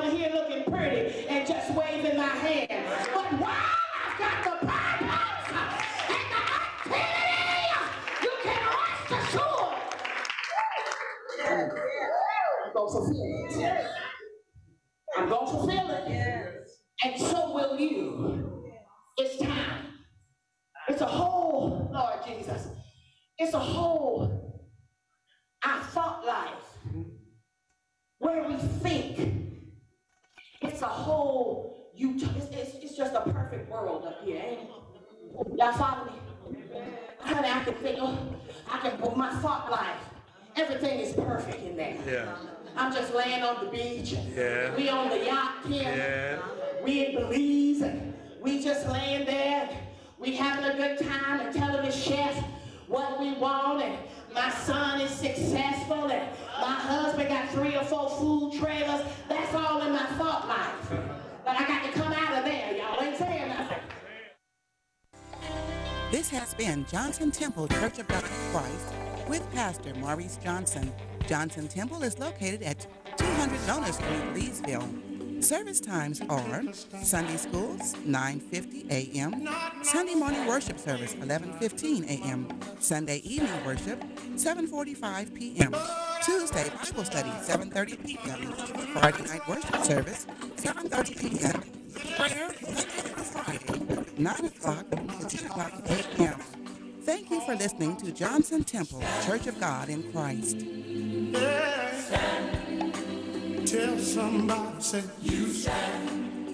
down here looking pretty and just waving my hand. But while I've got the purpose and the activity, you can rest assured. I'm going to fulfill it. I'm going to fulfill it. And so will you. It's time. It's a whole, Lord Jesus, it's a whole, our thought life, where we think. It's a whole, it's just a perfect world up here, ain't it? Y'all follow me? Honey, I can think, my thought life, everything is perfect in there. Yeah. I'm just laying on the beach. Yeah. We on the yacht here. Yeah. We in Belize, and we just laying there. We having a good time and telling the chef what we want, and my son is successful, and my husband got 3 or 4 food trailers. That's all in my thought life. But I got to come out of there. Y'all ain't saying nothing. This has been Johnson Temple Church of God in Christ with Pastor Maurice Johnson. Johnson Temple is located at 200 Nona Street, Leesville. Service times are Sunday schools, 9:50 a.m., Sunday morning worship service, 11:15 a.m., Sunday evening worship, 7:45 p.m., Tuesday Bible study, 7:30 p.m., Friday night worship service, 7:30 p.m., prayer, Monday through Friday, 9 o'clock to 10 o'clock a.m. Thank you for listening to Johnson Temple, Church of God in Christ. Tell somebody, say, you stand.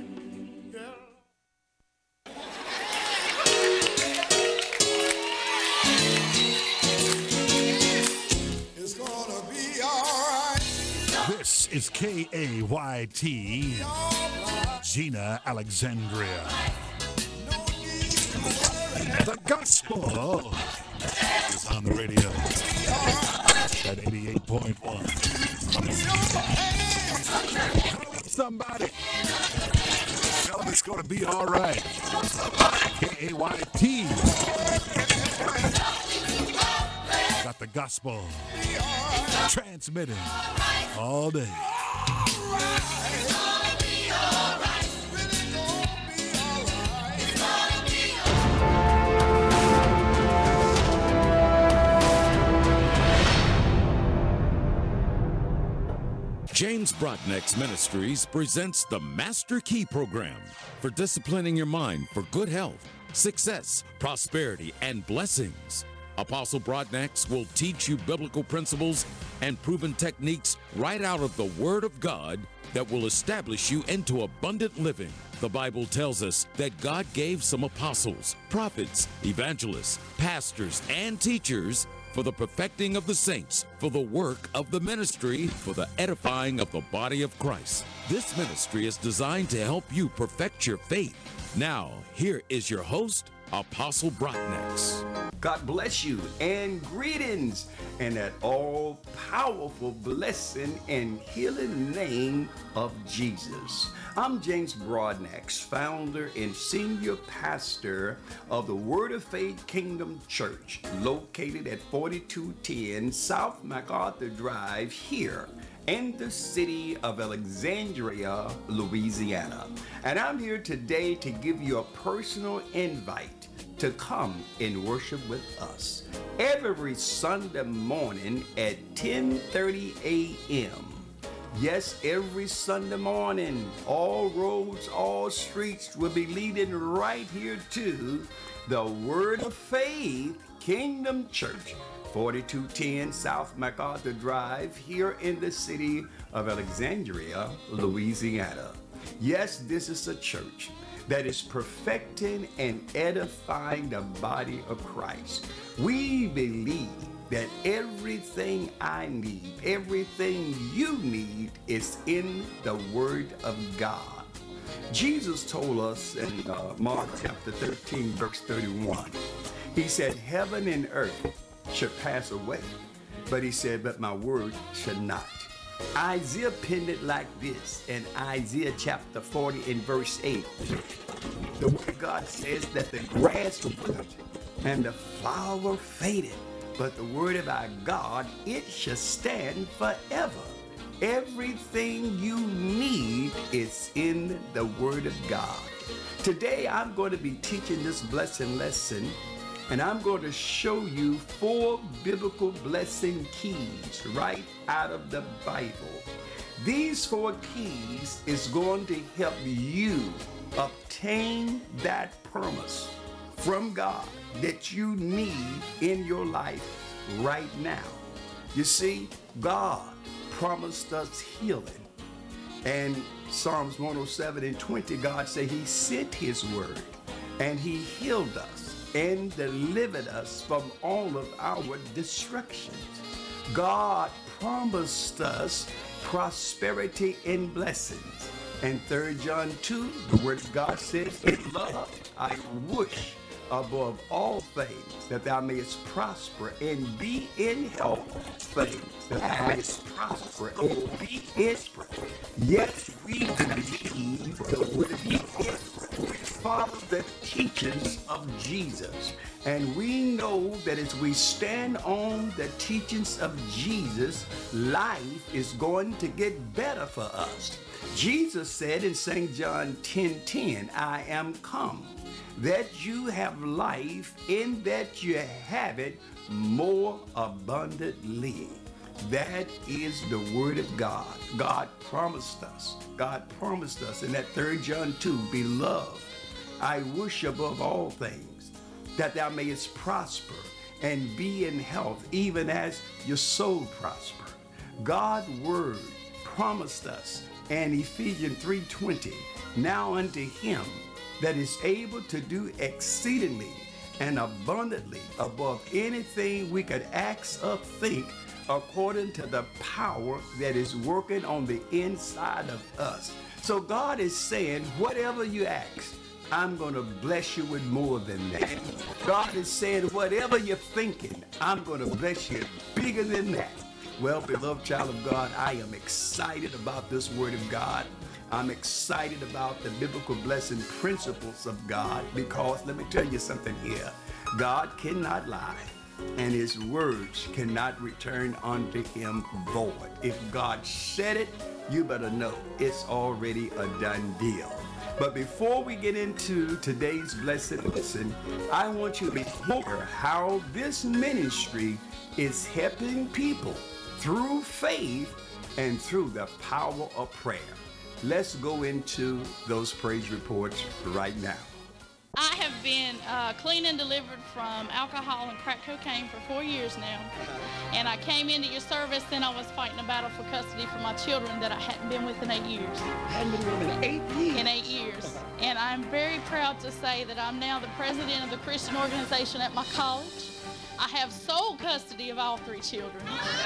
It's gonna be all right. This is KAYT, Gina Alexandria. The gospel is on the radio at 88.1. Somebody tell them it's going to be all right. KAYT got the gospel transmitting all day. James Broadnax Ministries presents the Master Key Program for disciplining your mind for good health, success, prosperity, and blessings. Apostle Broadnax will teach you biblical principles and proven techniques right out of the Word of God that will establish you into abundant living. The Bible tells us that God gave some apostles, prophets, evangelists, pastors, and teachers for the perfecting of the saints, for the work of the ministry, for the edifying of the body of Christ. This ministry is designed to help you perfect your faith. Now, here is your host, Apostle Broadnax. God bless you and greetings in that all-powerful blessing and healing name of Jesus. I'm James Broadnax, founder and senior pastor of the Word of Faith Kingdom Church, located at 4210 South MacArthur Drive here in the city of Alexandria, Louisiana. And I'm here today to give you a personal invite to come and worship with us every Sunday morning at 10:30 a.m. Yes, every Sunday morning, all roads, all streets will be leading right here to the Word of Faith Kingdom Church, 4210 South MacArthur Drive, here in the city of Alexandria, Louisiana. Yes, this is a church that is perfecting and edifying the body of Christ. We believe that everything I need, everything you need is in the Word of God. Jesus told us in Mark chapter 13, verse 31, he said, heaven and earth should pass away, but he said, but my word should not. Isaiah penned it like this in Isaiah chapter 40 and verse 8. The word of God says that the grass withered and the flower faded, but the word of our God, it shall stand forever. Everything you need the Word of God. Today, I'm going to be teaching this blessing lesson, and I'm going to show you 4 biblical blessing keys right out of the Bible. These 4 keys is going to help you obtain that promise from God that you need in your life right now. You see, God promised us healing. And Psalms 107:20, God said he sent his word and he healed us and delivered us from all of our destructions. God promised us prosperity and blessings. And 3 John 2, the word of God says, in love, I wish above all things that thou mayest prosper and be in health, things that thou mayest prosper and be in strength. Yes, we believe the word of God. We follow the teachings of Jesus. And we know that as we stand on the teachings of Jesus, life is going to get better for us. Jesus said in St. John 10:10, I am come that you have life, in that you have it more abundantly. That is the word of God. God promised us. God promised us in that 3 John 2, beloved, I wish above all things that thou mayest prosper and be in health, even as your soul prosper. God's word promised us in Ephesians 3:20, now unto him that is able to do exceedingly and abundantly above anything we could ask or think, according to the power that is working on the inside of us. So God is saying, whatever you ask, I'm going to bless you with more than that. God is saying, whatever you're thinking, I'm going to bless you bigger than that. Well, beloved child of God, I am excited about this word of God. I'm excited about the biblical blessing principles of God, because let me tell you something here. God cannot lie, and his words cannot return unto him void. If God said it, you better know it's already a done deal. But before we get into today's blessed lesson, I want you to hear how this ministry is helping people through faith and through the power of prayer. Let's go into those praise reports right now. I have been clean and delivered from alcohol and crack cocaine for 4 years now. And I came into your service, and I was fighting a battle for custody for my children that I hadn't been with in 8 years. Hadn't been with them in 8 years? In 8 years. And I'm very proud to say that I'm now the president of the Christian organization at my college. I have sole custody of all 3 children.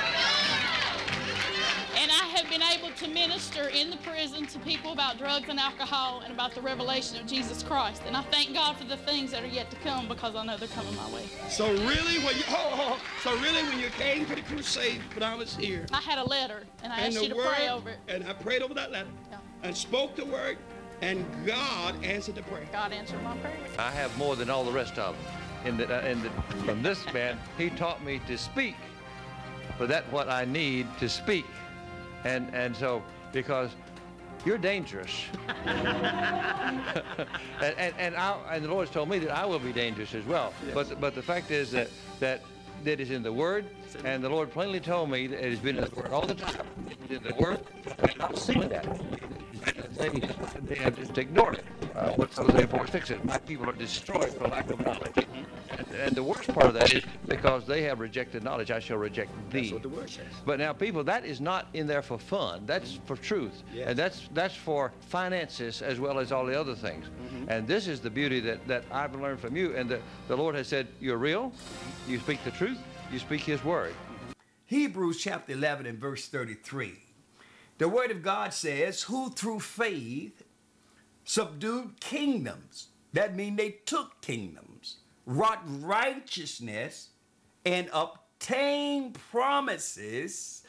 And I have been able to minister in the prison to people about drugs and alcohol and about the revelation of Jesus Christ. And I thank God for the things that are yet to come, because I know they're coming my way. So really, when you came to the crusade when I was here, I had a letter, and I asked you to pray over it. And I prayed over that letter, and spoke the word, and God answered the prayer. God answered my prayer. I have more than all the rest of them. From this man, he taught me to speak, for that's what I need to speak. And so, because you're dangerous, and the Lord's told me that I will be dangerous as well. Yes. But the fact is that is in the Word, and the Lord plainly told me that it has been in the Word all the time. It was in the Word, and I'm seeing that. They have just ignored it. What Hosea 4:6 says, my people are destroyed for lack of knowledge. And the worst part of that is, because they have rejected knowledge, I shall reject thee. That's what the word says. But now, people, that is not in there for fun. That's for truth. Yes. And that's for finances as well as all the other things. Mm-hmm. And this is the beauty that I've learned from you. And the Lord has said, you're real, you speak the truth, you speak his word. Hebrews chapter 11 and verse 33. The word of God says, who through faith subdued kingdoms. That means they took kingdoms, wrought righteousness, and obtained promises,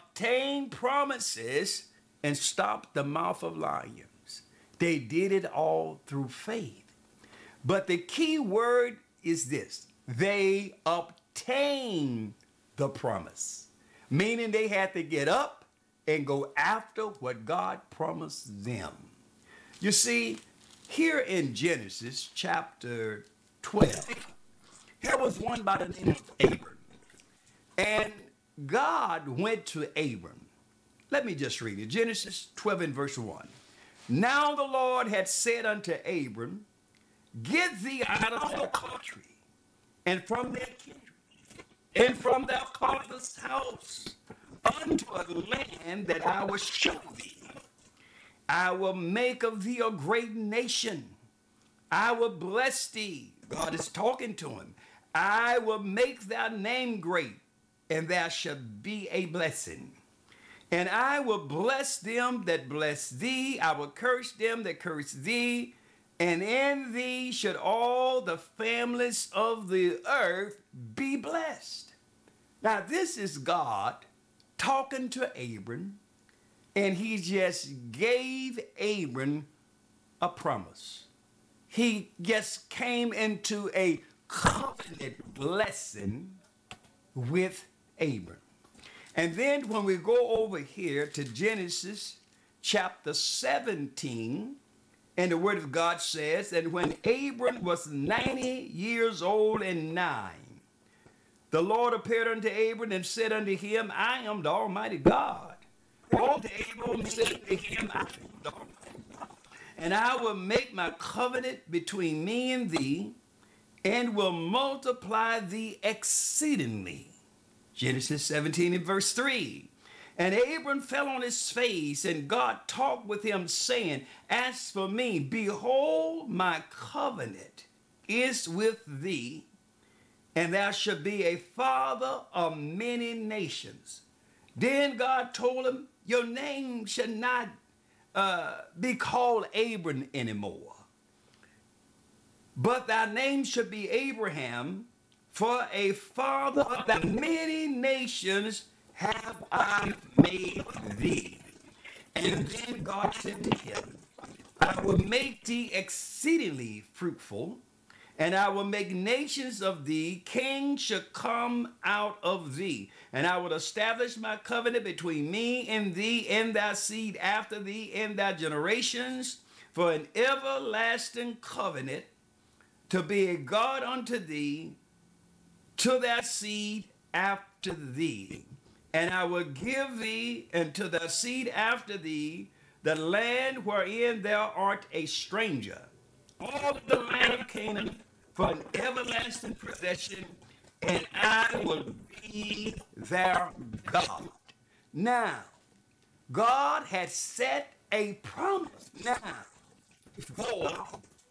and stopped the mouth of lions. They did it all through faith. But the key word is this: they obtained the promise, meaning they had to get up and go after what God promised them. You see, here in Genesis chapter 12, there was one by the name of Abram. And God went to Abram. Let me just read it. Genesis 12 and verse 1. Now the Lord had said unto Abram, get thee out of thy country, and from thy kindred, and from thy father's house, unto a land that I will show thee. I will make of thee a great nation. I will bless thee. God is talking to him. I will make thy name great, and thou shalt be a blessing. And I will bless them that bless thee. I will curse them that curse thee. And in thee should all the families of the earth be blessed. Now, this is God talking to Abram, and he just gave Abram a promise. He just came into a covenant blessing with Abram. And then when we go over here to Genesis chapter 17, and the word of God says that when Abram was 90 years old and 9, the Lord appeared unto Abram and said unto him, I am the Almighty God. Unto Abram said unto him, I am the Almighty God. And I will make my covenant between me and thee, and will multiply thee exceedingly. Genesis 17 and verse 3. And Abram fell on his face, and God talked with him, saying, as for me, behold, my covenant is with thee, and thou shalt be a father of many nations. Then God told him, your name shall not be called Abram anymore, but thy name shall be Abraham, for a father of the many nations have I made thee. And then God said to him, I will make thee exceedingly fruitful, and I will make nations of thee, kings shall come out of thee. And I will establish my covenant between me and thee, and thy seed after thee, and thy generations, for an everlasting covenant, to be a God unto thee, to thy seed after thee. And I will give thee and to thy seed after thee the land wherein thou art a stranger, all the land of Canaan, for an everlasting possession, and I will be their God. Now, God had set a promise now for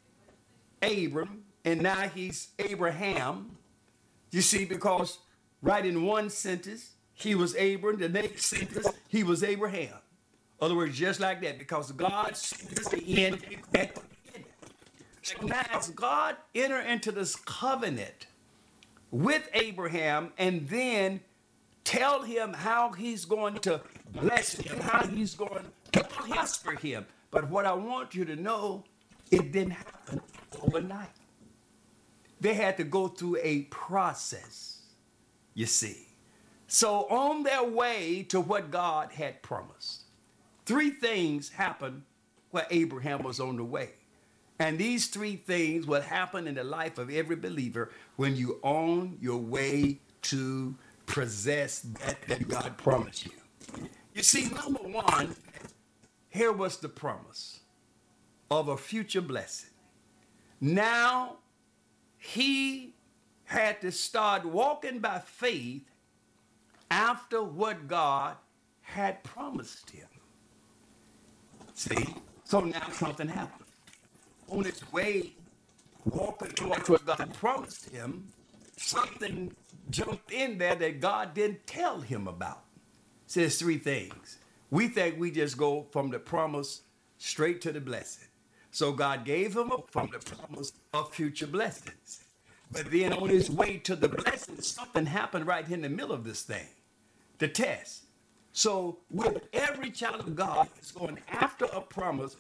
Abram, and now he's Abraham. You see, because right in one sentence, he was Abram, the next sentence, he was Abraham. In other words, just like that, because God sees the end at the beginning. So now as God entered into this covenant with Abraham and then tell him how he's going to bless him, how he's going to prosper him. But what I want you to know, it didn't happen overnight. They had to go through a process, you see. So on their way to what God had promised, 3 things happened while Abraham was on the way. And these 3 things will happen in the life of every believer when you're on your way to possess that God promised you. You see, number 1, here was the promise of a future blessing. Now, he had to start walking by faith after what God had promised him. See? So now something happened. On his way, walking towards what God promised him, something jumped in there that God didn't tell him about. It says 3 things. We think we just go from the promise straight to the blessing. So God gave him from the promise of future blessings. But then on his way to the blessing, something happened right in the middle of this thing, the test. So with every child of God that's going after a promise,